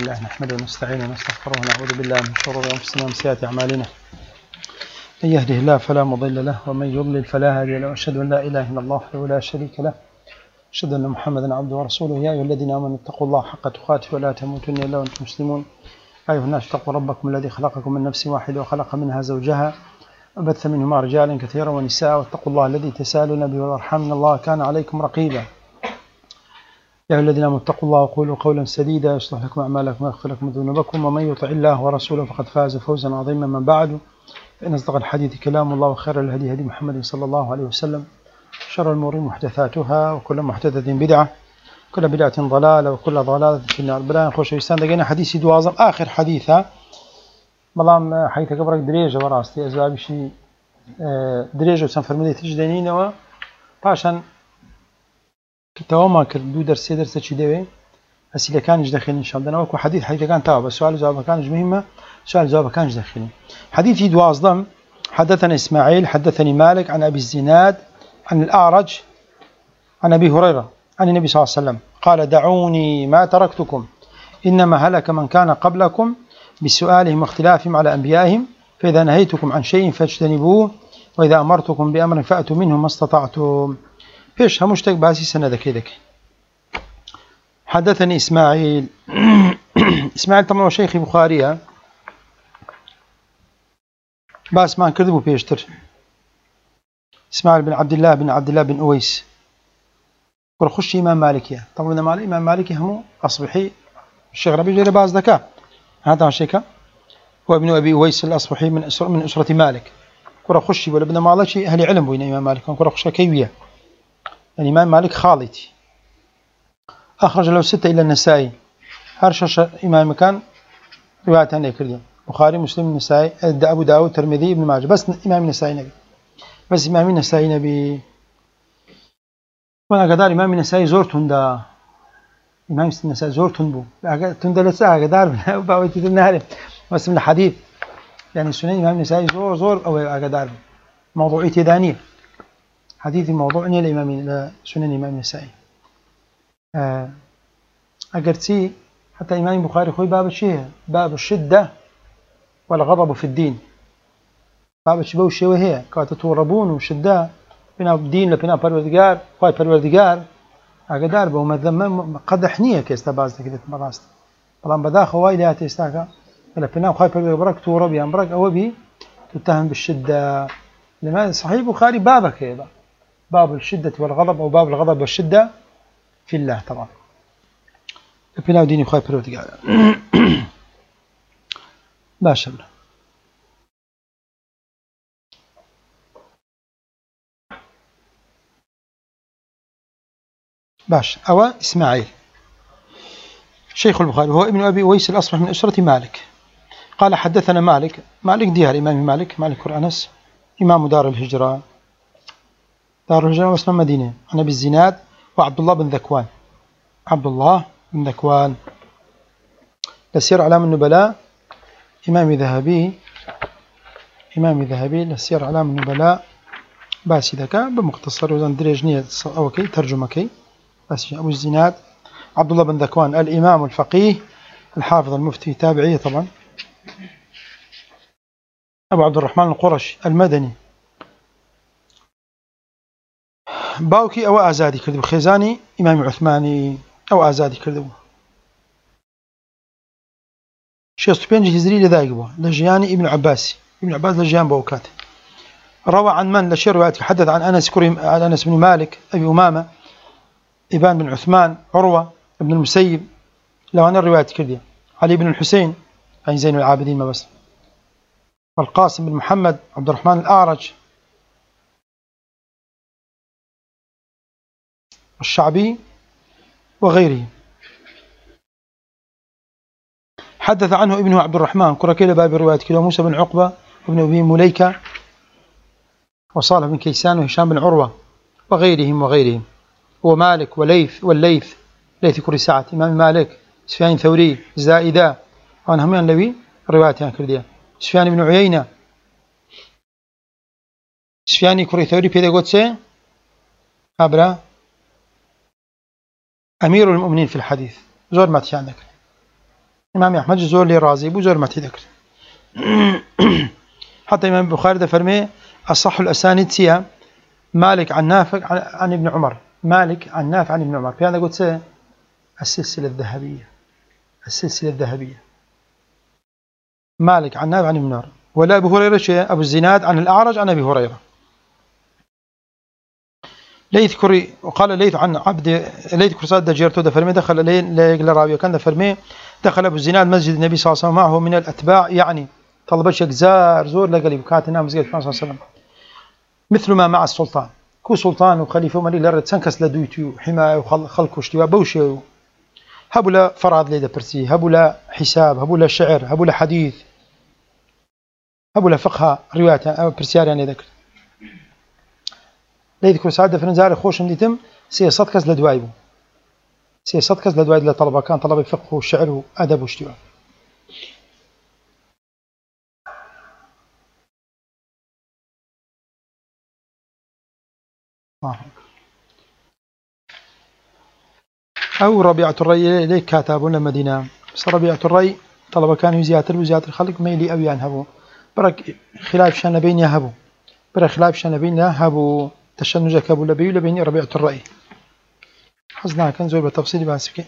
لله نحمده ونستعينه ونستغفره ونعوذ بالله من شرور أنفسنا ومن سيئات أعمالنا. من يهده الله فلا مضل له ومن يضلل فلا هادي له، أشهد أن لا إله إلا الله وحده لا شريك له، أشهد أن محمدا عبده ورسوله. يا أيها الذين آمنوا اتقوا الله حق تقاته ولا تموتن إلا وأنتم مسلمون. أيها الناس اتقوا ربكم الذي خلقكم من نفس واحدة وخلق منها زوجها وبث منهما رجالا كثيرا ونساء، واتقوا الله الذي تساءلون به والأرحام إن الله كان عليكم رقيبا. يا أيها الذين آمنوا اتقوا الله وقولوا قولا سديدا يصلح لكم أعمالكم ويغفر لكم ذنوبكم، ومن يطع الله ورسوله فقد فاز فوزا عظيما. من بعد، فإن أصدق الحديث كلام الله، وخير الهدي هدي محمد صلى الله عليه وسلم، شر الأمور محدثاتها وكل محدثة بدعة وكل بدعة ضلالة وكل ضلالة في النار. بلا خوش ويستان دقينا حديثي دوازم آخر حديثة بلام حيث قبرك دريجة وراستي أزواب شيء دريجة وسنفر مدية تجدينين وباشا كتاوما كردو درسي درسة شي دوي أسئلة كانش داخل إن شاء الله. نوكو حديث حيث كان تابع بس سؤال جواب كانش مهمة، سؤال جواب كانش داخل. حديثي دوازم حدثنا إسماعيل حدثني مالك عن أبي الزناد عن الأعرج عن أبي هريرة عن النبي صلى الله عليه وسلم قال: دعوني ما تركتكم إنما هلك من كان قبلكم بسؤالهم واختلافهم على أنبيائهم، فإذا نهيتكم عن شيء فاجتنبوه وإذا أمرتكم بأمر فأتوا منه ما استطعتم. فيش همشتك باسي سنة كيدك. حدثني إسماعيل إسماعيل طبعا هو شيخ بخاري، باس ما كذبوا بيشتر. إسماعيل بن عبد الله بن أويس ورخش إمام مالكية. طبعا مال إمام مالكي هم أصبحي الشيخ ربي جري باز ذكاء. هذا الشيخ هو ابن أبي أويس الأصبحي من أسرة مالك. ورخش ولا ابن مالك أهل علم بين إمام مالك. ورخش كيوية يعني إمام مالك خالتي. أخرج له 6 إلى النسائي. هرشش إمام كان رواية عن كردين بخاري مسلم النسائي أبو داود الترمذي ابن ماجه. بس إمام النسائي نبي، بس إمام النسائي نبي. وأنا قدار إمام النسائي زورتون دا إمام النسائي زورتون بو تون لسه قدار باويت النهار بس من الحديث يعني سنن إمام النسائي زور أو قدار موضوعية دانية حديث موضوعني لإمام سنن إمام النسائي. أقرتي حتى إمام البخاري خوي باب الشيء باب الشدة والغضب في الدين. باب الشيء بوشي وهي كاتتوربون وشدة بنا الدين لبنا پروردگار خوي پروردگار اقدار به مذمم قدحنيه كيستا باز كده براست طبعا بدا خوي لا تستاكا لبنا خوي پروردگار تورب يا امرك او بي تتهم بالشده. لما صحيح البخاري بابك هذا باب الشده والغضب او باب الغضب والشده في الله. طبعا لبنا دين خوي پروردگار باشا باش. أو إسماعيل شيخ البخاري هو ابن أبي أويس الأصبح من أسرة مالك. قال حدثنا مالك ديار إمام مالك أنس إمام دار الهجرة واسم مدينة عن أبي الزناد وعبد الله بن ذكوان لسير علام النبلاء إمام ذهبي لسير علام النبلاء باسي ذكاء بمختصر وزن درجنية أو كي ترجمة كي بس. أبو الزناد عبد الله بن ذكوان الإمام الفقيه الحافظ المفتي تابعية طبعا. أبو عبد الرحمن القرشي المدني باوكي أو آزادي كردو خيزاني إمام عثماني أو آزادي كردو شيخ بينجي هزري لذاقبه لجياني ابن عباس لجيان بوكات. روى عن من لشير روايات حدث عن أنس بن مالك أبي أمامة إبان بن عثمان عروة ابن المسيب. لو أنا الرواية كردية علي بن الحسين عين زين العابدين ما بس، والقاسم بن محمد عبد الرحمن الأعرج والشعبي وغيره. حدث عنه ابنه عبد الرحمن كركيل باب الرواية كده موسى بن عقبة وابن أبي مليكة وصالح بن كيسان وهشام بن عروة وغيرهم ومالك والليث كري ساعة إمام مالك سفيان ثوري زائدة عن هميان لوي رواياتها كردية سفيان بن عيينة سفيان كري ثوري بيدا قدسة أبرا أمير المؤمنين في الحديث زور ما تشانك إمام أحمد زور لي رازي بو زور متي ذكر حتى إمام البخاري ده فرمي أصح الأسانيد سيا مالك عن نافع عن ابن عمر، مالك عن نافع عن ابن عمر، في هذا قلت السلسلة الذهبية، السلسلة الذهبية مالك عن نافع عن ابن عمر. ولا أبو هريرة شيء أبو الزناد عن الأعرج عن أبي هريرة. ليث كري وقال ليث عن عبد ليث كرسات دجيرتو دفرمي دخل ليقل راوي كان دفرمي دخل أبو الزناد مسجد النبي صلى الله عليه وسلم معه من الأتباع يعني طلبش يكزار زور لقلب كاتنا مسجد النبي صلى الله عليه وسلم مثل ما مع السلطان كو سلطان وخليفة وملي لرد سنكس لدويتو حماية وخلق واشتواء بوشي هبوا لا فراد ليدا برسي هبوا لا حساب هبوا لا شعر هبوا لا حديث هبوا لا فقه رواية برسيار يعني ذكر لا يذكر سعادة فرنزاري خوش مديتم سياسة كز لدوايبو سياسة كز لدوايب لطلبة كان طلب الفقه والشعر وأدب واشتواء. أو ربيعة الري ليك كاتبون لمدينة بس ربيعة الري طلبة كانوا زياتر وزياتر خلق ميلي أو ينهبوا برك خلاف شان بين يهبوا برك خلاف شان بين يهبوا تشنجك أبو لبي لبيني ربيعة الرأي حزناها كان زور بالتفصيل باسكي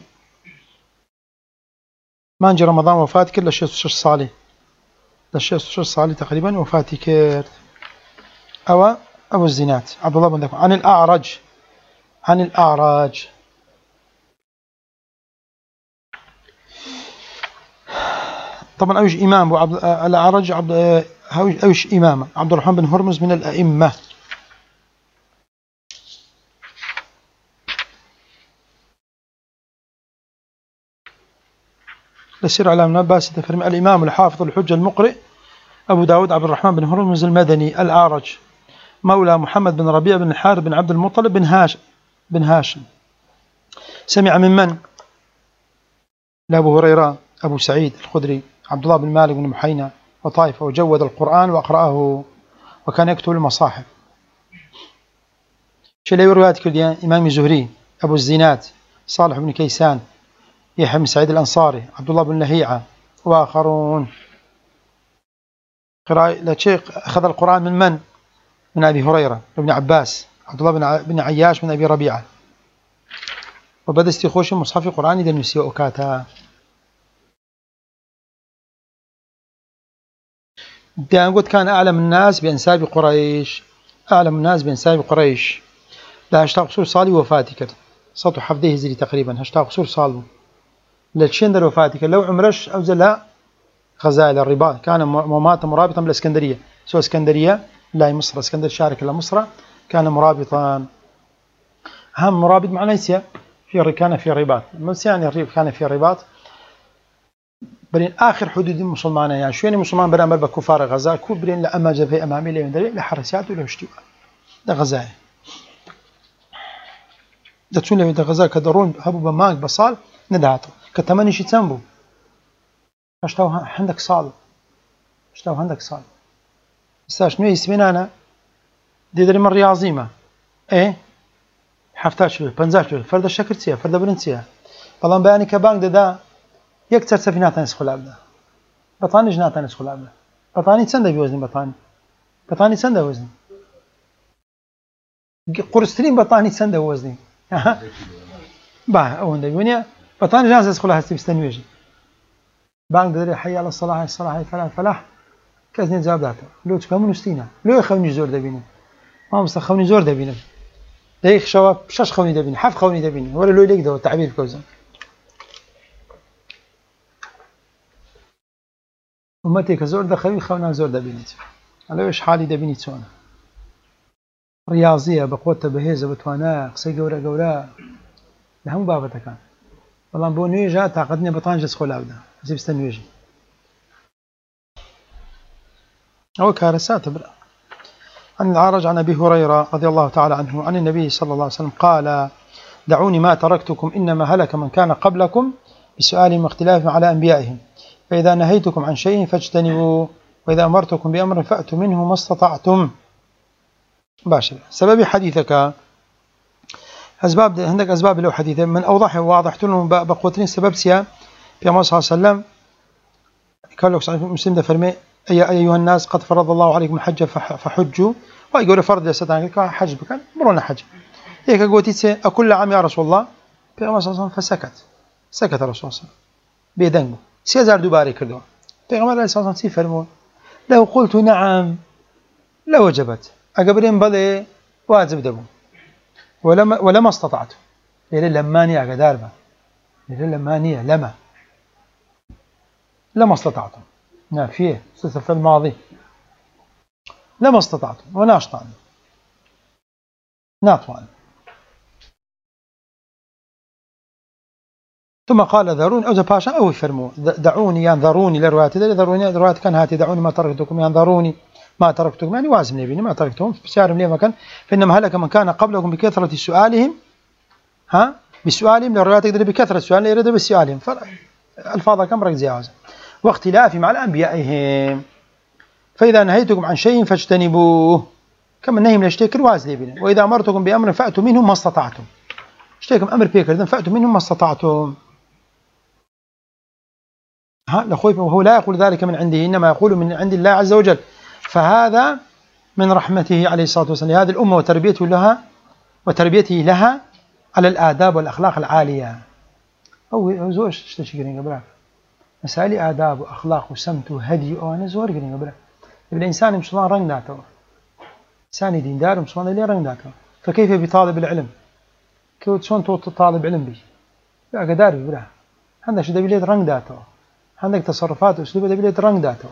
ما نجي رمضان وفات كل شيء صالي لشيء صالي تقريبا وفاتي كير أو أبو الزنات عبد الله بن ذكوان عن الأعرج عن الأعرج طبعا أوش إمام الأعرج أوش إمام عبد الرحمن بن هرمز من الأئمة. لسير على منباس تفرم الإمام الحافظ الحجة المقرئ أبو داود عبد الرحمن بن هرمز المدني الأعرج مولى محمد بن ربيع بن الحارث بن عبد المطلب بن هاشم سمع من لأبو هريرة أبو سعيد الخدري عبد الله بن مالك بن محينة وطائفة وجود القرآن وأقرأه وكان يكتب المصاحف. شلي روايات كرديان إمام الزهري أبو الزينات صالح بن كيسان يحيى بن سعيد الأنصاري عبد الله بن لهيعة وآخرون. قراءة شيخ أخذ القرآن من أبي هريرة ابن عباس عبد الله بن عياش من أبي ربيعة وبدأ استخوش مصحف القرآن إذا نسي وأكاتا. قلت كان أعلم الناس بأنساب قريش أعلم الناس بأنساب قريش لا هشتاق قصور صالي وفاتي كرد سطو حفظه هزري تقريبا هشتاق قصور صالو لتشين در وفاتي كرد لو عمرش أو زلا غزائل الرباط كان ممات مرابطا بالإسكندرية سو إسكندرية لا مصر اسكندر شارك إلى مصر كان مرابطا هم مرابط مع نيسيا كان في رباط بس يعني كان في رباط برين آخر حدود المسلمان يعني شو يعني مسلمان برامر بكفار غزة كل برين لأما جبهة أمامي ليندري لحرسيات ولا اشتواء ده غزة ده تشون لي ده غزة كدرون هبوا بماك بصال ندعته كتمني شيء تنبو اشتاو عندك صال اشتاو عندك صال استاش نوي اسمنا أنا دي دري من رياضيمة إيه حفتاش بنزاش فرد الشكرتية فرد برنسية بلان بياني كبانك ده يكتر سفينات نسخ الأبدا بطاني جنات نسخ الأبدا بطاني تسنده بوزن بطاني تسنده وزن قرسترين بطاني تسنده وزني باه أون دبونيا بطاني جنات نسخ لها استبستنويجي بانك دري حي على الصلاة الصلاة فلاح كازني جواب داته لو تفهمون استينا لو يخوني زور دبينه ما مستخوني زور دبينه دايخ شباب شش خوني دبينه حف خوني دبينه ولا لو يليك ده التعبير كوزن أمتي كزور دخلي خونا زور دبينت على وش حالي دبيني تسونا رياضية بقوة بهيزة بتوانا قصي جورا لهم بابا كان والله بوني جاء تعقدني بطانجة سخول أبدا زي بستنويجي أو كارثات برا. عن العرج عن أبي هريرة رضي الله تعالى عنه عن النبي صلى الله عليه وسلم قال دعوني ما تركتكم إنما هلك من كان قبلكم بسؤالهم واختلافهم على أنبيائهم فإذا نهيتكم عن شيء فاجتنبوا وإذا أمرتكم بأمر فأتوا منه ما استطعتم. باشا سبب حديثك أسباب عندك أسباب له حديثة من أوضح وواضح لهم بقوتين سبب سيا پیامبر صلی الله عليه وسلم قال لك صحيح مسلم ده فرمي يا أيها الناس قد فرض الله عليكم الحج فحجوا ويقول فرض يستطيع حج بكان مرونا حج هيك قلت أكل عام يا رسول الله پیامبر صلی الله عليه وسلم فسكت سكت الرسول صلى الله عليه وسلم بيدنگو 3000 دوباره كردوا پیامبر علیه الصلاه والسلام فرمود لو قلت نعم لوجبت أقبرين بلي واجب دبو ولما استطعت لمانية أقدار ما لمانية لما استطعتم نافية في الماضي لما استطعتم وناشطان ناطوان ثم قال ذروني أو باشا أو يفرموا دعوني ينظروني للروايات ذروني الروايات كان هاتي دعوني ما تركتكم ينظروني ما تركتكم يعني وازم نبيني ما تركتهم بسعرهم ليه مكان فإنما هلك من كان قبلكم بكثرة سؤالهم بسؤالهم للروايات يقدر بكثرة سؤال يرد بسؤالهم فالفاظ كم رك زيازة واختلاف مع الأنبيائهم فإذا نهيتكم عن شيء فاجتنبوه كما النهي من الاشتكر وازلي بنا وإذا أمرتكم بأمر فأتوا منهم ما استطعتم اشتكم أمر بيكر فأتوا منهم ما استطعتم وهو لا يقول ذلك من عنده إنما يقول من عند الله عز وجل فهذا من رحمته عليه الصلاة والسلام لهذه الأمة وتربيته لها على الآداب والأخلاق العالية أو زوج تشكرين قبلها مسائل آداب وأخلاق وسمت وهدي وأنا زور قرين قبلها الإنسان مسلمان رنگ داته إنسان ديندار مسلمان ليه رنگ داته فكيف بطالب العلم كيف شلون طالب علم بي لا قدار قبلها عندك شو دبيليت رنگ داته عندك تصرفات وأسلوب دبيليت رنگ داته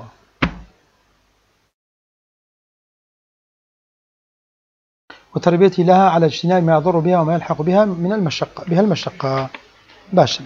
وتربيتي لها على اجتناب ما يضر بها وما يلحق بها من المشقة باشا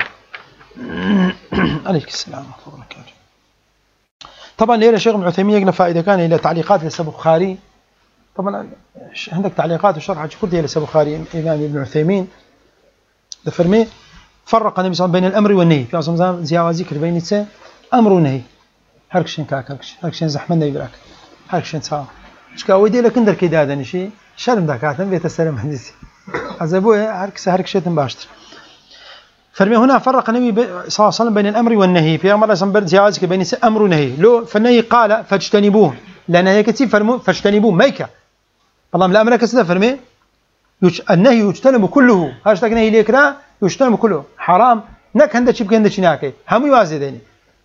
عليك السلام ورحمة الله وبركاته. طبعا ليلة الشيخ ابن عثيمين يقنا فائدة كان إلى تعليقات للسبخاري طبعا عندك تعليقات وشرح كل للسبخاري إمام ابن عثيمين فرمي فرق النبي صلى الله عليه وسلم بين الأمر والنهي في أصلا زيادة ذكر بين أمر ونهي هركشين كاك هركشين زحمنا يبراك هركشين صار مش كاودي لك اندر كده هذا نشي شرم دكاتن بيت السلام هندسي أزبوه هركشين باشتر فرمي هنا فرق النبي صلى الله عليه وسلم بين الأمر والنهي في أمر الله زيادة بين أمر ونهي لو فالنهي قال فاجتنبوه لأن هي كتير فرموا فاجتنبوه ميكا والله من الأمر كسده فرمي النهي يجتنب كله هاشتاق نهي ليكرا يجتنب كله حرام نك هندا شيء بكندا شناكي هم يوازدين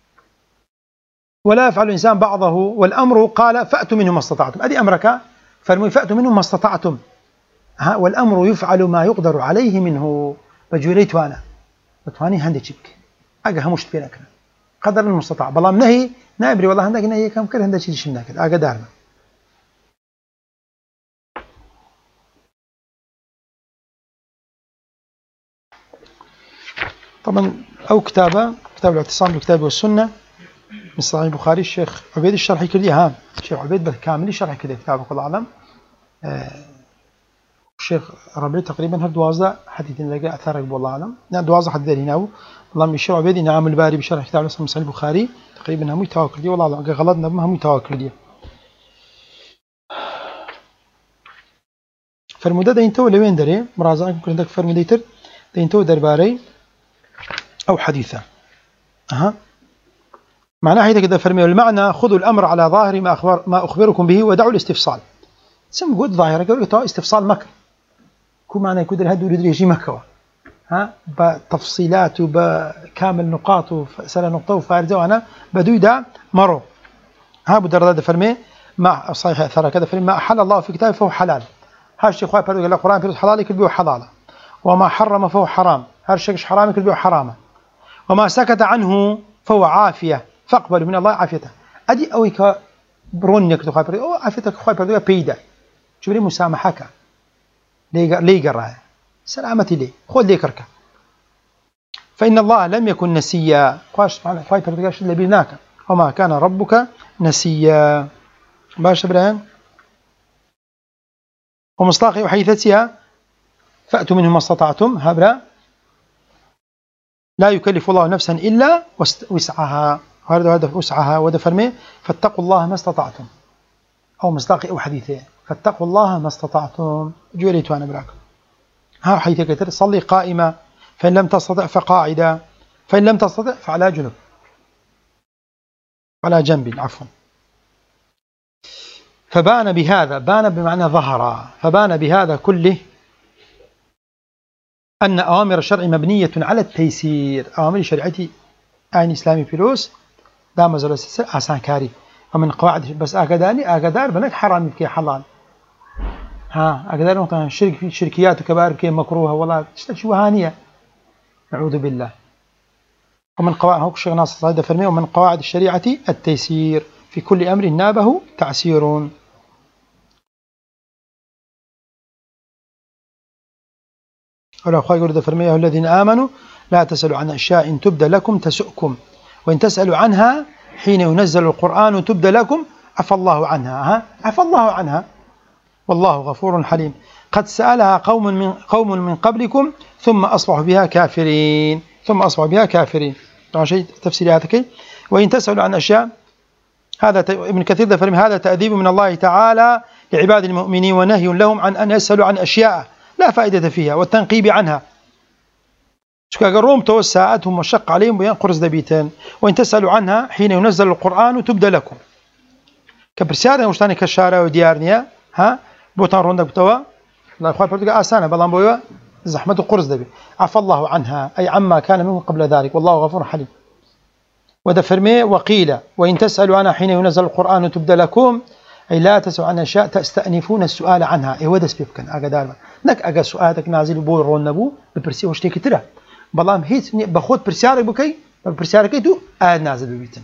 ولا يفعل الإنسان بعضه والأمر قال فأتوا منه ما استطعتم أدي أمرك فرمي فأتوا منه ما استطعتم والأمر يفعل ما يقدر عليه منه بجوريت وانا وتواني هندا شيك أجا همش بينك قدر المستطاع بالله نهي نابري والله هندك نهي كم كل هندا شيء شناك أجا دارنا طبعا أو كتاب الاعتصام بالكتاب والسنة من صحيح البخاري الشيخ عبيد الشرحي كردي الشيخ عبيد بالكامل شرح كده كتابه الله أعلم الشيخ ربيع تقريبا هالدوازة حديثين لقى أثر والله أعلم يعني دوازة حديث هنا والله الشيخ عبيد نعم الباري بشرح كتاب من صحيح البخاري تقريبا هم يتواكل دي والله أعلم غلطنا هم يتواكل دي فرمودة ده انتو لوين دري مرازع كل عندك فرموديتر ده انتو درباري أو حديثة معناه هيدا كده فرمي المعنى خذوا الأمر على ظاهر ما أخبركم به ودعوا الاستفصال سم قد ظاهرة قالوا استفصال مكر كل معنى يكون الهدو يدري يجي مكوى بتفصيلات وبكامل نقاط وسلا نقطة وفارزة وأنا بدو يدا مرو بدر فرمي مع صحيح أثر كذا فرمي ما أحل الله في كتابه فهو حلال هالشيء خواه بردو قال القرآن في حلال يكتبه حلالا وما حرم فهو حرام هالشيء حرام يكتبه حراما وما سكت عنه فهو عافية فاقبل من الله عافيته أدي أويك برونيك تخاف أو عافيتك خاف بردو بيدا شوري مسامحك لي قرأ سلامتي لي خذ لي كركه فإن الله لم يكن نسيا قاش معنا خايف بردو اللي بيناك وما كان ربك نسيا باش إبراهيم ومصداقي وحيثتها فأتوا منهم ما استطعتم هبرا لا يكلف الله نفسا إلا وسعها هذا وسعها وده فرمي فاتقوا الله ما استطعتم أو مصداقي أو حديثه فاتقوا الله ما استطعتم جوريت وأنا براكم حيث كتر صلي قائمة فإن لم تستطع فقاعدة فإن لم تستطع فعلى جنب، على جنب عفوا. فبان بهذا، بان بمعنى ظهر، فبان بهذا كله أن أوامر الشرع مبنية على التيسير. أوامر شريعتي آين إسلامي فلوس دام زل آسان كاري، ومن قواعد بس أقدار بنك حرام بكي حلال، أقدار مثلا شركيات وكبائر بكي مكروهة والله شو هانية، نعوذ بالله. ومن قواعد هوك الشيخ ناصر الصعيدي فرمي ومن قواعد الشريعة التيسير في كل أمر نابه تعسير. ولا أخوة يقول فرميه الذين آمنوا لا تسألوا عن أشياء إن تبدى لكم تسؤكم وإن تسألوا عنها حين ينزل القرآن تبدى لكم عفى الله عنها. عفى الله عنها والله غفور حليم. قد سألها قوم من قبلكم ثم أصبحوا بها كافرين. ثم أصبحوا بها كافرين. طبعا شيء تفسيراتك. وإن تسألوا عن أشياء، هذا ابن كثير فرمي هذا تأديب من الله تعالى لعباد المؤمنين ونهي لهم عن أن يسألوا عن أشياء لا فائدة فيها والتنقيب عنها. شكاغروم توسعتهم وشق عليهم بيان قرص دبيتين. وإن تسألوا عنها حين ينزل القرآن تبدأ لكم. كبرسيارة مشتاني كشارة وديارنيا بوتان روندك بتوا لا أخوات بردك آسانة بلان بويا زحمة قرص دبي. عفى الله عنها أي عما كان منه قبل ذلك والله غفور حليم. وده فرمي وقيل وإن تسألوا عنها حين ينزل القرآن تبدأ لكم أي لا تسألوا عن أشياء تستأنفون السؤال عنها. إيه ودس بيبكن أقدار نك أجا سؤالك نازل بو رون نبو ببرسي وشتي كتيرة بلام هيت بخود برسيارك بكي برسيارك تو نازل ببيتن.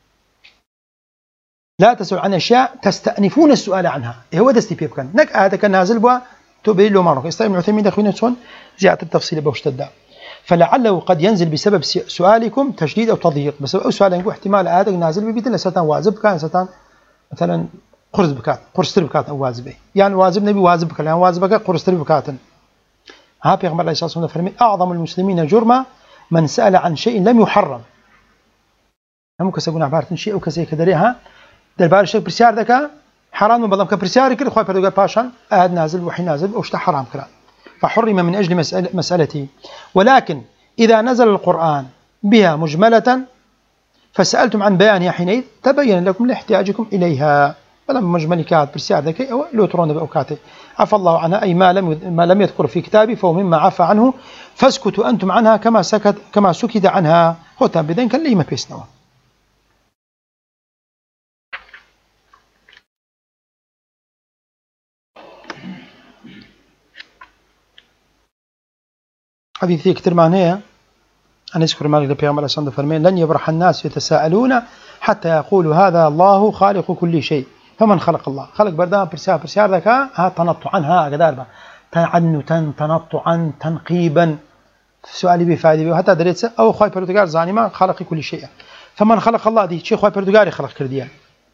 لا تسألوا عن أشياء تستأنفون السؤال عنها. إيه ودس بيبكن نك أهدك نازل بوا تبي له مرة. استعمل عثيمين دخوين سون زيادة التفصيل بوشتدا. فلعله قد ينزل بسبب سؤالكم تشديد أو تضييق. بسبب سؤال يقول احتمال أهدك نازل ببيتن لستان واجب كان ستان مثلا قرص بكات قرصتر بكات أو واجبه يعني واجب نبي واجب بكات يعني واجبك قرصتر بكات. ها بيغمر الله صلى الله عليه وسلم فرمي أعظم المسلمين جرما من سأل عن شيء لم يحرم. هم كسبنا عبارة شيء أو كسي كدريها دربار الشيء برسيار ذكا حرام بلام كبرسيار كل خوي بردوغا باشان أهد نازل وحي نازل وشتا حرام كلا فحرم من أجل مسألتي. ولكن إذا نزل القرآن بها مجملة فسألتم عن بيانها حينئذ تبين لكم لاحتياجكم إليها. فلما مجملكات برسيار ذكي أو لو ترون بأوكاته عفى الله عنها أي ما لم يذكر في كتابي فهو مما عفى عنه فاسكتوا أنتم عنها كما سكت عنها. خوتان بدين كان لي ما بيسنوا. حديث كتير معناه أن يذكر مالك لبيغمبر صلى الله عليه وسلم لن يبرح الناس يتساءلون حتى يقولوا هذا الله خالق كل شيء فمن خلق الله. خلق بردان برسيار ذكاء ها تنطعا ها قدار تعنتا تنطعا تنقيبا سؤالي بفائدة وحتى دريت أو خواي بردقار زاني ما خلق كل شيء فمن خلق الله دي شيء خواي بردقاري خلق كرديا.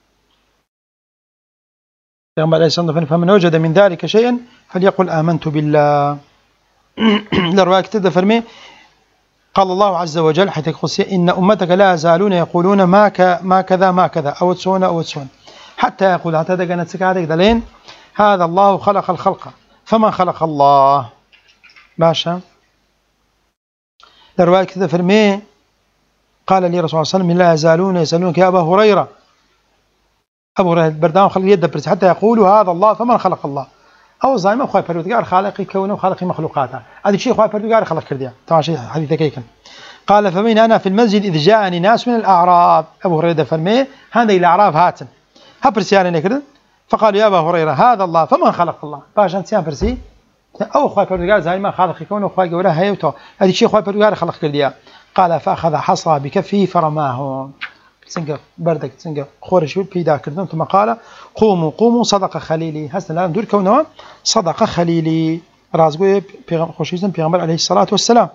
بيغمبر صلى الله عليه وسلم فمن وجد من ذلك شيئا فليقل آمنت بالله. لرواية كتير فرمي قال الله عز وجل حيث يقول إن أمتك لا يزالون يقولون ما كذا أو تسون حتى يقول حتى دقنت سكاتك دلين هذا الله خلق الخلق فمن خلق الله. باشا لرواية كتير فرمي قال لي رسول الله صلى الله عليه وسلم لا يزالونك يا أبا هريرة. أبو هريرة بردان خلق يد برس حتى يقولوا هذا الله فمن خلق الله. أو زائما خواي بردقار خالقي كونه وخالقي مخلوقاته هذا شيء خواي بردقار خلق كرديا طبعا شيء حديث كيكن. قال فبين أنا في المسجد إذ جاءني ناس من الأعراب. أبو هريرة فرمي هذا الأعراب هاتن هبرسيان نكرد فقالوا يا أبا هريرة هذا الله فمن خلق الله. باشا انتيان فرسي أو خواي بردقار زائما خالقي كونه وخواي قوله هيوتو هذا شيء خواي بردقار خلق كرديا. قال فأخذ حصى بكفه فرماه سنجر بردك سنجر خورج بيدا كردن ثم قال قوموا صدق خليلي. هسه لا ندور كونه صدق خليلي رازقوي خوشيزن بيغمبر عليه الصلاة والسلام.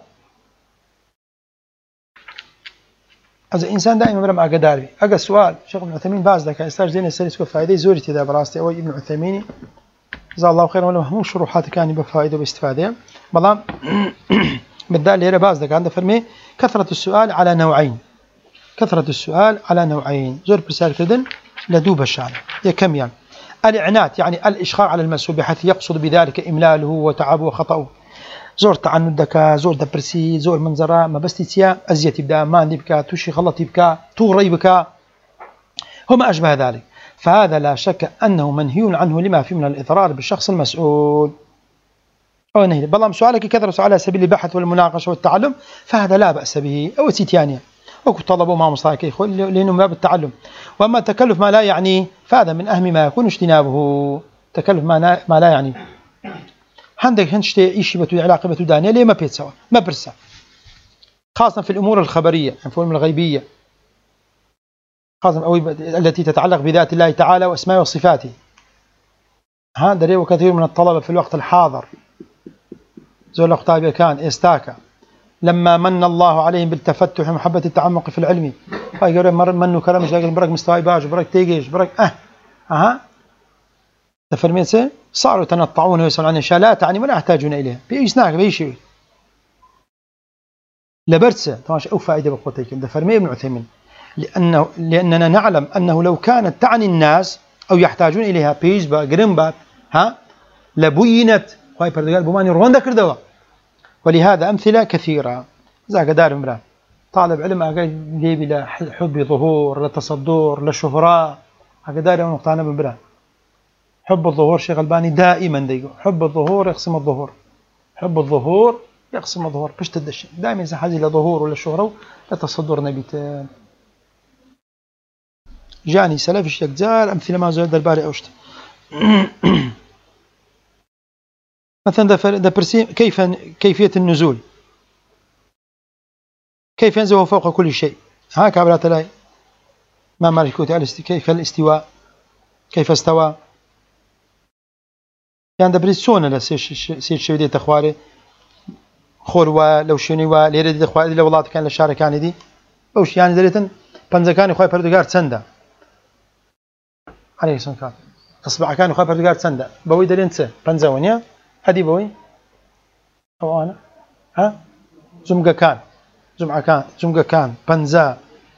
از انسان دائما برم اقداري اقا سؤال شيخ ابن عثيمين باز ذاك استاج دين السلسكو فائده زوري تدا براستي او ابن عثيمين جزاه الله خيرا ولا مو شروحات كان بفائده واستفاده بلام بدال لي باز ذاك عنده فرمي كثرة السؤال على نوعين. كثرة السؤال على نوعين زور برسال كردن لدوب الشان كم يعني الإعنات يعني الإشغال على المسؤول بحيث يقصد بذلك إملاله وتعبه وخطأه. زۆر تەعنت دەکات زۆر دەپرسی زۆر منزەرە مەبەستی چییە ئەزیەتی بدە ماندی بکات تووشی خەڵەتی بکات تووڕەی بکات وما أشبه ذلك فهذا لا شك أنه منهي عنه لما فيه من الإضرار بالشخص المسؤول أو نهي بلام سؤالك كثر على سبيل البحث والمناقشة والتعلم فهذا لا بأس به أو تيتيانيا وكنت طلبوا مع مصايك لأنه من باب التعلم وأما التكلف ما لا يعني فهذا من أهم ما يكون اجتنابه تكلف ما لا يعني عندك هنشتي إيشي بتو علاقة بتو دانية ليه ما بيت سوا ما برسا خاصة في الأمور الخبرية في الأمور الغيبية خاصة التي تتعلق بذات الله تعالى وأسمائه وصفاته هذا ريو كثير من الطلبة في الوقت الحاضر زول أخطابي كان إستاكا لما من الله عليهم بالتفتح ومحبة التعمق في العلم فيقول منه كرم مش برك مستواي باج برك تيجيش برك تفرمين سي صاروا يتنطعون ويسألون عن أشياء لا تعني ولا يحتاجون إليها بيجسناك بيشي لبرسة طبعا أو فائدة بقوتيكم ده فرمي ابن عثيمين لأننا نعلم أنه لو كانت تعني الناس أو يحتاجون إليها بيجبا قرنبات لبينت خواهي بردقال بماني روان ذكر دوا ولهذا أمثلة كثيرة زاك دار امرأة طالب علم ليبي لحب ظهور لتصدر لشهرة هكذا نقطعنا بمرأة حب الظهور شيخ الباني دائما ديقو حب الظهور يقسم الظهور حب الظهور يقسم الظهور باش تدش دائما يسحاجي لظهور ولا شهرة لتصدر نبيتان جاني سلفش يكزار أمثلة ما زال الباري أوشت مثلا كيفية النزول كيف ينزل فوق كل شيء هاك عبرات الله ما مالكوت كيف الاستواء كيف استوى يعني دبريد سونا لسيد شويدية تخواري خوروا لو شنوا ليرد تخواري لو الله كان للشارع كان دي أوش يعني دريتن بنزكاني خوي بردقار سندا عليه الصلاة والسلام أصبح كان خوي بردقار سندا بوي درينسه بنزونيا هدي بوي أو أنا زمقة كان زمقة كان بنزا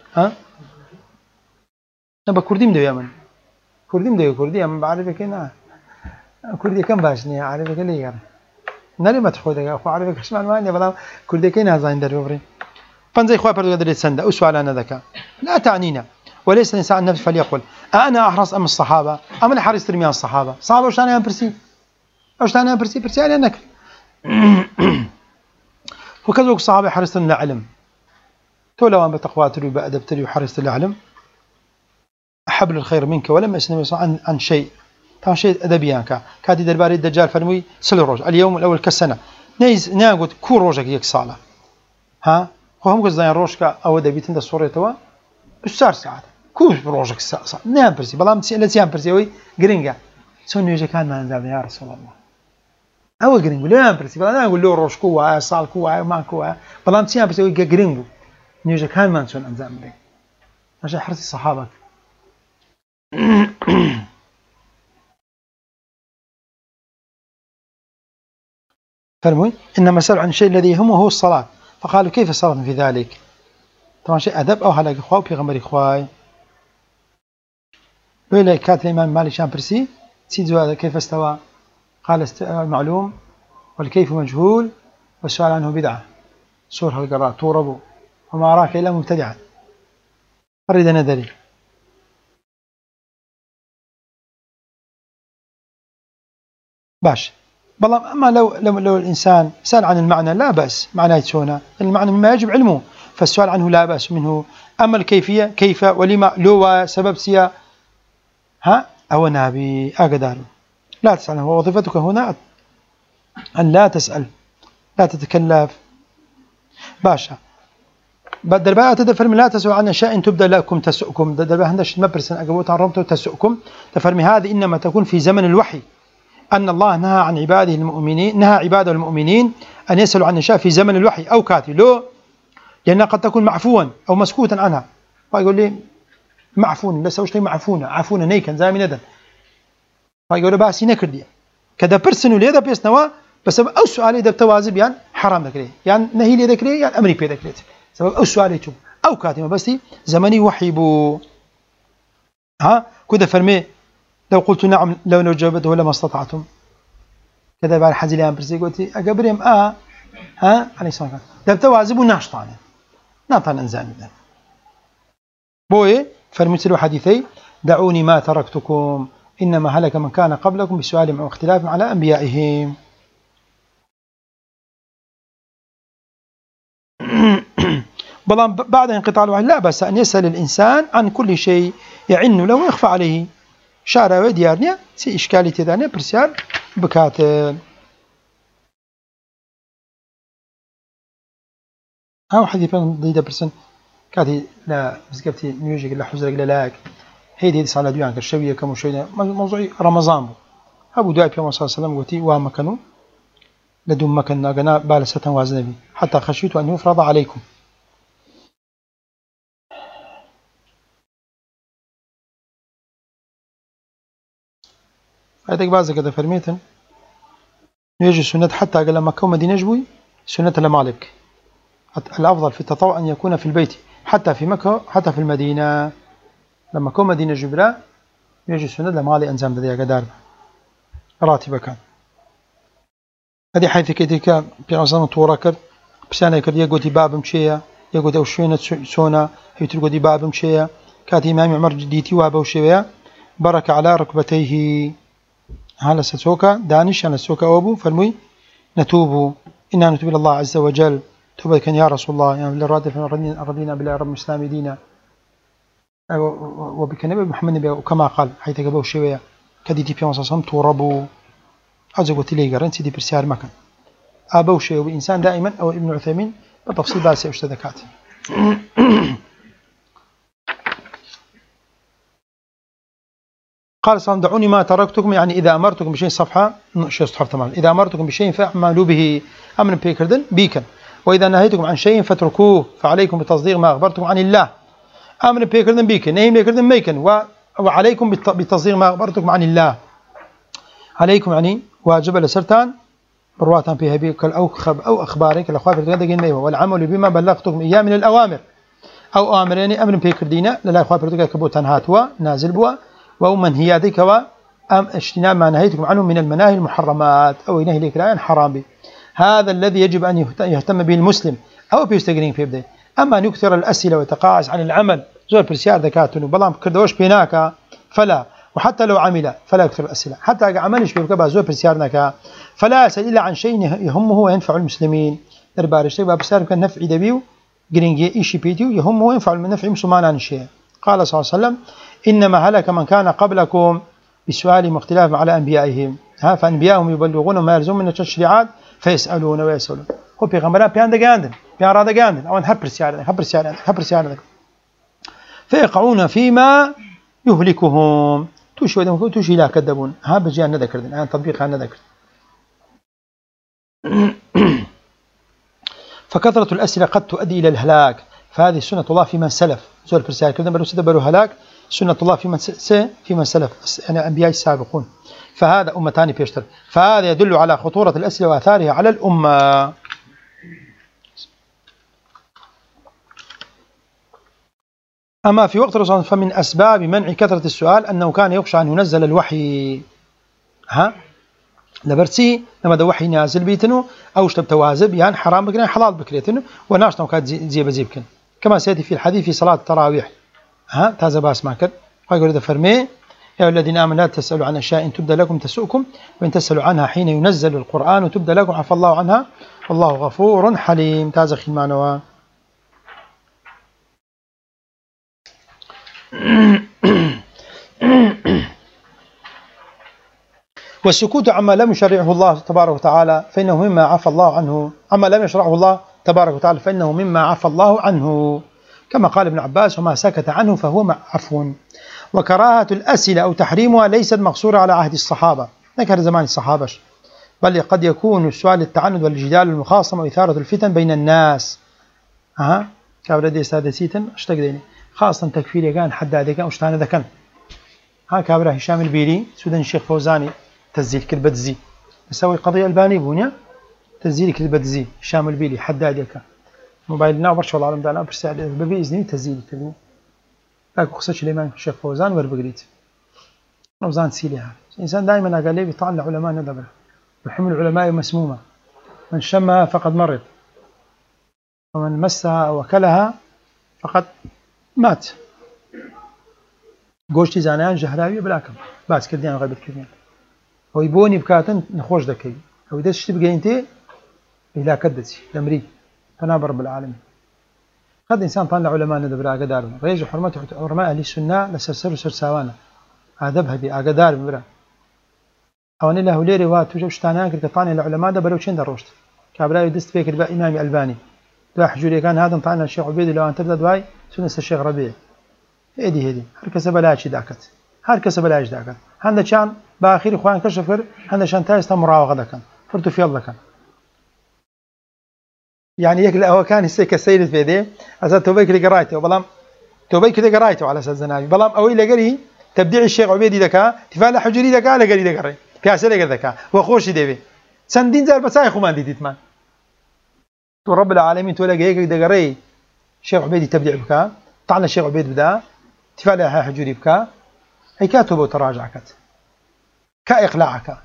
نبى كرديم ده يا من كردي أما بعرفك هنا كردي كم باشني عارفك ليه يعني نري ما تخوض يا أخو عارفك إيش معناه بلا كردي كنا زين دروبري بنزا خوي بردقار دريت سندا أسوال أنا ذكاء لا تعنينا وليس الإنسان عن نفسه فليقل أنا أحرص أم الصحابة أم أنا حريص ترميان الصحابة صحابة وش أنا برسي وش أنا برسي على النكر وكذلك الصحابة حرصوا للعلم تولوا أن بتقواتري وبأدبتري وحرصت للعلم أحب الخير منك ولم يسلم عن شيء طبعا شيء أدبي كادي درباري الدجال فرمي سل روج اليوم الأول كالسنة ناقد كور روجك يك صالة وهم قصدين روجك أو أدبي تند الصورة توا السار ساعات كور روجك صالة نعم برسي بلام التي برسي وي جرينجا سون يجي كان ما نزل يا رسول الله أو جرينجو لا برسي بلا أنا أقول له روج كوا صال كوا ما كوا بلام تي برسي وي جرينجو نيجي كان ما نسون أنزل مني عشان حرص الصحابة فرموا إنما سألوا عن الشيء الذي يهمه هو الصلاة فقالوا كيف الصلاة في ذلك طبعا شيء أدب أو هلاك إخوة وفي غمر إخوة وإلى كاتب الإمام مالك شام برسي تسيدوا هذا كيف استوى قال استوى معلوم والكيف مجهول والسؤال عنه بدعة سورة القراء توربوا وما أراك إلا مبتدعا أريد نذري باش بلى أما لو الإنسان سأل عن المعنى لا بأس معناه شونا المعنى مما يجب علمه فالسؤال عنه لا بأس منه أما الكيفية كيف ولما لو سبب سيا أو نابي أقدر لا تسأل ووظيفتك هنا أن لا تسأل لا تتكلف باشا بدل بقى تدفرمي لا تسأل عن أشياء تبدأ لكم تسؤكم بدل بقى هندش مبرسن أقبوت عن رمته تسؤكم تفرمي هذه إنما تكون في زمن الوحي أن الله نهى عن عباده المؤمنين نهى عباده المؤمنين أن يسألوا عن أشياء في زمن الوحي أو كاتلو لأنها قد تكون معفوا أو مسكوتا عنها فيقول لي معفون بس وش معفونة عفونة نيكا زي من ندن فيقول له باسي نكردي كذا برسنوا لي هذا بيسنوا بس أو سؤال إذا بتوازب يعني حرام ذكري يعني نهي لي ذكري يعني أمري بي ذكري سبب أو سؤال يتوب أو كاتمة بس زمني وحي بو كذا فرمي لو قلت نعم لو جاوبته لما استطعتم كذا بعد حزي ليان برسي قلتي أقبرهم ها عليه الصلاة والسلام دبت واجب وناشطانه ناطن انزال بدن بوي فالمثل حديثي دعوني ما تركتكم إنما هلك من كان قبلكم بسؤال واختلاف على أنبيائهم. بعد انقطاع الوحي لا بأس أن يسأل الإنسان عن كل شيء يعن له ويخفى عليه شارع ديارنا سي إشكالي تدانيا برسيار بكات أو حديث ضيدة برسن كاتي لا مزقبتي ميوجيك لا حزرك لا لاك هيدي صلاة ديوان كالشوية كمشوية موضوع رمضان أبو دعي في صلى الله عليه وسلم قلتي ومكنوا لدون مكن ناقنا بالسة وازنبي حتى خشيت أن يفرض عليكم. هذيك بعض كذا فرميتن يجي سنة حتى قال لما كون مدينة جبوي سنة لمالك الأفضل في التطوع أن يكون في البيت حتى في مكة حتى في المدينة لما كون مدينة جبرا يجي سنة لمالي أنزام ذي قدار راتبة كان هذه حيث كذا في عصام توركر بسانة كذا يقودي باب مشيا يقودي أوشينة سونا يترقودي باب مشيا كاتي إمام عمر جديتي وابا وشيا برك على ركبتيه هلا سوكا دانش على سوكا أبو فالمي نتوب إنا نتوب إلى الله عز وجل توبة يا رسول الله يعني للرادف رضينا بالله رب الإسلام دينا وبك نبي محمد نبي وكما قال حيث قبوا شوية كديتي في مصاصم توربوا أزوج تلي قرن سيدي برسيار مكان أبو شيء وإنسان دائما أو ابن عثيمين بتفصيل باسي واشتدكات. قال صلى الله عليه وسلم دعوني ما تركتكم يعني إذا أمرتكم بشيء صفحة شيء صحف تمام إذا أمرتكم بشيء فاعملوا به أمر بيكردن بيكن وإذا نهيتكم عن شيء فاتركوه فعليكم بتصديق ما أخبرتكم عن الله أمر بيكردن بيكن نهي بيكردن بيكن وعليكم بتصديق ما أخبرتكم عن الله عليكم يعني واجب لسرتان برواتان فيها بيك أو أخبارك الأخوات الغدقين والعمل بما بلغتكم إياه من الأوامر أو أمرين أمر بيكردين لا أخوات الغدقين كبوتان هاتوا نازل بوا ومنهياتك واجتناب ما نهيتكم عنه من المناهي المحرمات أو نهي الإكراه حرام به هذا الذي يجب أن يهتم به المسلم أو بيستقرين في بداية أما أن يكثر الأسئلة ويتقاعس عن العمل زور برسيار ذكاتن وبلام كردوش بيناك فلا وحتى لو عمل فلا يكثر الأسئلة حتى عملش بيبقى زور برسيارنك فلا يسأل إلا عن شيء يهمه وينفع المسلمين دربارش تبقى بسار كان نفع دبيو جرينجي إيشي بيتيو يهمه وينفع النفع مسلمان عن الشيء. قال صلى الله عليه وسلم إنما هلك من كان قبلكم بسؤال مختلف على أنبيائهم فأنبيائهم يبلغون ما يلزم من التشريعات فيسألون ويسألون هو بيغمبران بيان دقاندن بيان رادا قاندن أو هبر سيارة فيقعون فيما يهلكهم توشي ودمكم توشي لا كذبون ها بجيان نذكردن الآن تطبيق عن نذكر. فكثرة الأسئلة قد تؤدي إلى الهلاك فهذه سنة الله في من سلف زول برسال كذا برو هلاك سنة الله في من سلف يعني أنبياء السابقون فهذا أمتان بيشتر فهذا يدل على خطورة الأسئلة وآثارها على الأمة. أما في وقت الرسول فمن أسباب منع كثرة السؤال أنه كان يخشى أن ينزل الوحي لبرسي لما ده وحي نازل بيتنو أو اشتب توازب يعني حرام بكرين حلال بكريتنو وناشطة وكاد زيبكن كما سيأتي في الحديث في صلاة التراويح تازا باس ماكر ويقول إذا فرمي يا الذين آمنوا لا تسألوا عن أشياء إن تبدأ لكم تسؤكم وإن تسألوا عنها حين ينزل القرآن وتبدأ لكم عفى الله عنها والله غفور حليم تازا خلمانوا. والسكوت عما لم يشرعه الله تبارك وتعالى فإنه مما عفى الله عنه عما لم يشرعه الله تبارك وتعالى فإنه مما عفى الله عنه كما قال ابن عباس وما سكت عنه فهو عفو. وكراهة الأسئلة أو تحريمها ليست مقصورة على عهد الصحابة ذكر زمان الصحابة بل قد يكون السؤال التعنت والجدال والمخاصمة وإثارة الفتن بين الناس كابردي سادسيتا اشتقديني خاصة تكفير كان حداد كان وشتان ذا كان كابرا هشام البيري سودان الشيخ فوزاني تسجيل كلبة زي يسوي قضية الباني بونيا تسجيل كلبة زي هشام البيري حداد كان موبايلنا برش والله العالم دعنا برسع بإذني تسجيل كلمة لكن قصة الإمام الشيخ فوزان وربقريت فوزان سيلي هذا الإنسان دائما قال لي بيطعن العلماء ندبر لحوم العلماء مسمومة، من شمها فقد مرض، ومن مسها أو أكلها فقد مات. گۆشتی زانایان ژەهراویە براکەم، باسکردیان غەیبەتکردیان ئەوەی بۆنی بکاتن نەخۆش دەکەی، ئەوەی دەست شتی بگەین تێ هیلاکەت دەچی دەمری. پەنا بە رب العالمین. قەت ئینسانتان لە عولەما نەدەبرا ئاگادار بن. ڕێژ و حورمەت عولەمای ئەهلی سوننا لەسەر سەر و سەرچاوانە، ئادەب هەبێ، ئاگادار بن برا. ئەوانەی لە هەولێرێ وا تووشە شتانیان کرد کە تانێ لە عولەمادا بەرەو چێن دەڕۆشت. کابرای دەست پێ کرد بە ئیمامی ئەلبانی، دوای حجووریەکان هاتن تانە شێخ عوبەیدی لەوانتردا، دوای چونە سەر شێخ ڕەبیع. هێدی هەر کەسە بەلایەکی داکات، هەر کەسە بەلایەش داکات. هەندێکیان بە ئاخری خۆیان کەشف کرد، هەندێکیان تا ئێستا مراوغە دەکەن، فرد و فێڵ دەکەن. يعني يك الأوكان السيك السيد في ذي أزاد توبيك لقرايته، وبلام توبيك لقرايته على أساس زنابي، بلام أوي لقري تبديع الشيخ عبيدي ذكاء تفعل حجري ذكاء لقري ذكري كاسة لقر ذكاء وخوش دبي سندين زار بساي خمان دي تتمان ورب العالمين تقول لك ذكري الشيخ عبيدي تبديع بكاء طعنا الشيخ عبيد بدا تفعل حجري بكاء هي كاتب وتراجعك كإقلاعك.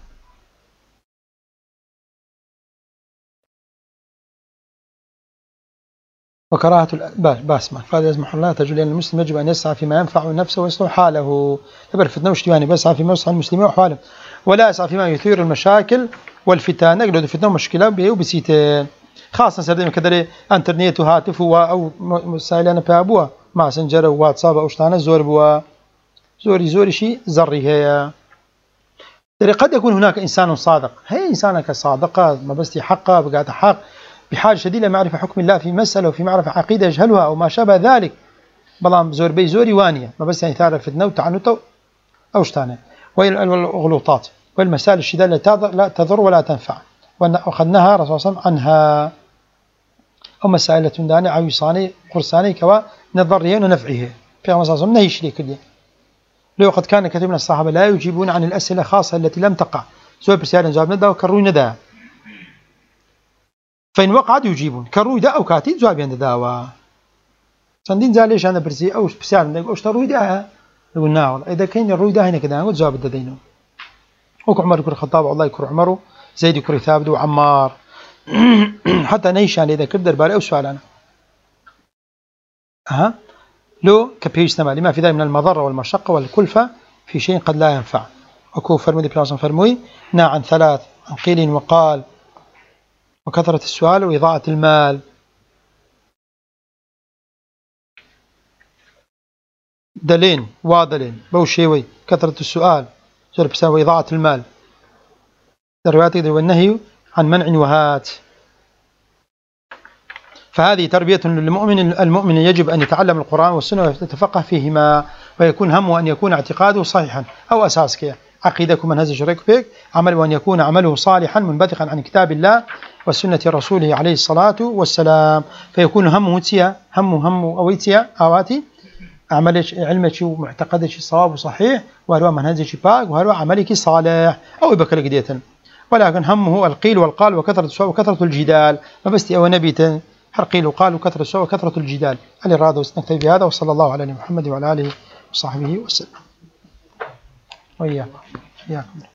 وكراهة باسمة فهذا يسمح الله تجول أن المسلم يجب أن يسعى فيما ينفع نفسه ويصلح حاله. تبر فتنة وشتيواني بيسعى فيما يصلح المسلمين وحالهم، ولا يسعى فيما يثير المشاكل والفتن. نقدر فتنة ومشكلة به وبسيتين، خاصة سردين كدري انترنت وهاتف أو مسائل بابوها ماسنجر وواتساب أو شتانة زور بوا زوري شيء زري هي. قد يكون هناك إنسان صادق، هي إنسانك صادقة ما بس حقه بقعد حق بحاجة شديدة لمعرفة حكم الله في مسألة وفي معرفة عقيدة يجهلها أو ما شابه ذلك. بلام زور بي زوري وانية ما بس يعني تعرف فتنة وتعنت أو شتانة والغلوطات والمسائل الشديدة التي لا تضر ولا تنفع، وأخذناها رسول الله صلى الله عليه وسلم عنها. أو مسائل دانة عويصاني قرصاني كوا نضريين ونفعه في الله صلى الله عليه وسلم نهي شريك لي. لو قد كان كثير من الصحابة لا يجيبون عن الأسئلة الخاصة التي لم تقع، زور برسالة جواب ندى وكروا ندى، فإن وقعت يجيبون كروي دا أو كاتي جواب يندداوا. سندين زاليش أنا برسي أو بسال أو اشتروي دا قلنا والله إذا كان الروي دا هنا كذا وجواب الدينه. وك عمر يكون الخطاب الله يكون عمره، زيد يكون ثابت وعمار حتى نيشان إذا كدر باري أو سؤال أنا لو كبيش نما لما في ذلك من المضرة والمشقة والكلفة في شيء قد لا ينفع. وكو فرمي بلاسن فرموي نا عن ثلاث، عن قيل وقال وكثرة السؤال وإضاعة المال. دلين وادلين بوشيوي كثرة السؤال زور بسبب إضاعة المال. الروايات والنهي عن منع وهات. فهذه تربية للمؤمن. المؤمن يجب أن يتعلم القرآن والسنة ويتفقه فيهما، ويكون همه أن يكون اعتقاده صحيحا أو أساس كيه عقيدكم منهج شريك فيك عمل، وأن يكون عمله صالحا منبثقا عن كتاب الله وسنة رسوله عليه الصلاة والسلام، فيكون همه تيا همه أويتيا أواتي عملك علمك ومعتقدك صواب وصحيح، وهو منهجك باق، وهو عملك صالح أو يبكلك ديتا. ولكن همه القيل والقال وكثرة السؤال وكثرة الجدال، ما بس أو نبيتا قيل وقال وكثرة السؤال وكثرة الجدال. الإرادة واستنكتب بهذا، وصلى الله على محمد وعلى آله وصحبه وسلم. وإياكم.